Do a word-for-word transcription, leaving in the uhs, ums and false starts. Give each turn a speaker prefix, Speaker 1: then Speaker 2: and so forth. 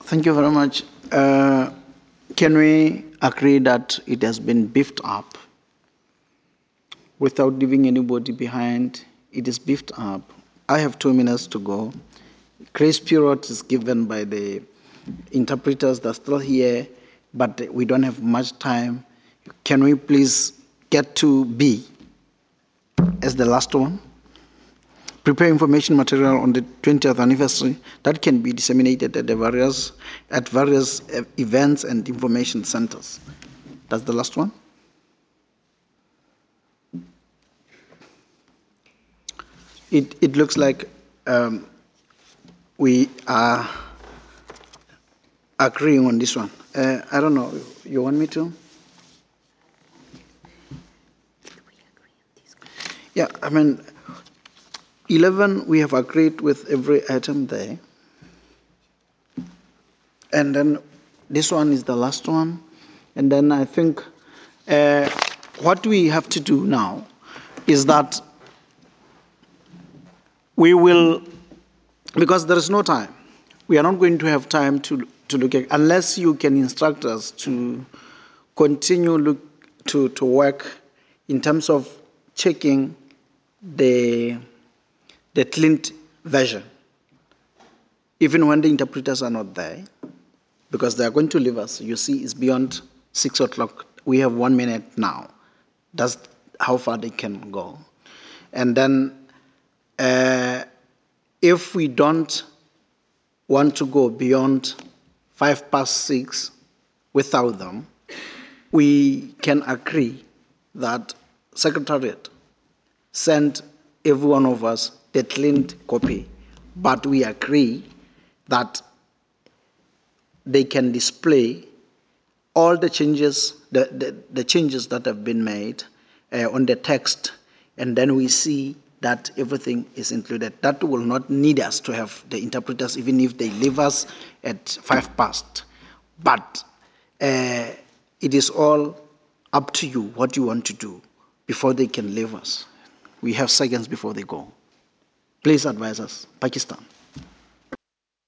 Speaker 1: Thank you very much. Uh, can we agree that it has been beefed up without leaving anybody behind? It is beefed up. I have two minutes to go. Grace period is given by the interpreters that are still here, but we don't have much time. Can we please get to B as the last one? Prepare information material on the twentieth anniversary that can be disseminated at the various at various uh, events and information centers. That's the last one. It it looks like um, we are agreeing on this one. Uh, I don't know. You want me to? Yeah, I mean, eleven we have agreed with every item there. And then this one is the last one. And then I think uh, what we have to do now is that we will, because there is no time, we are not going to have time to, to look at, unless you can instruct us to continue look, to, to work in terms of checking the, the Clint version, even when the interpreters are not there, because they are going to leave us. You see, it's beyond six o'clock. We have one minute now. That's how far they can go. And then uh, if we don't want to go beyond five past six without them, we can agree that Secretariat send every one of us the cleaned copy, but we agree that they can display all the changes, the, the, the changes that have been made uh, on the text, and then we see that everything is included. That will not need us to have the interpreters, even if they leave us at five past. But uh, it is all up to you what you want to do before they can leave us. We have seconds before they go. Please advise us. Pakistan.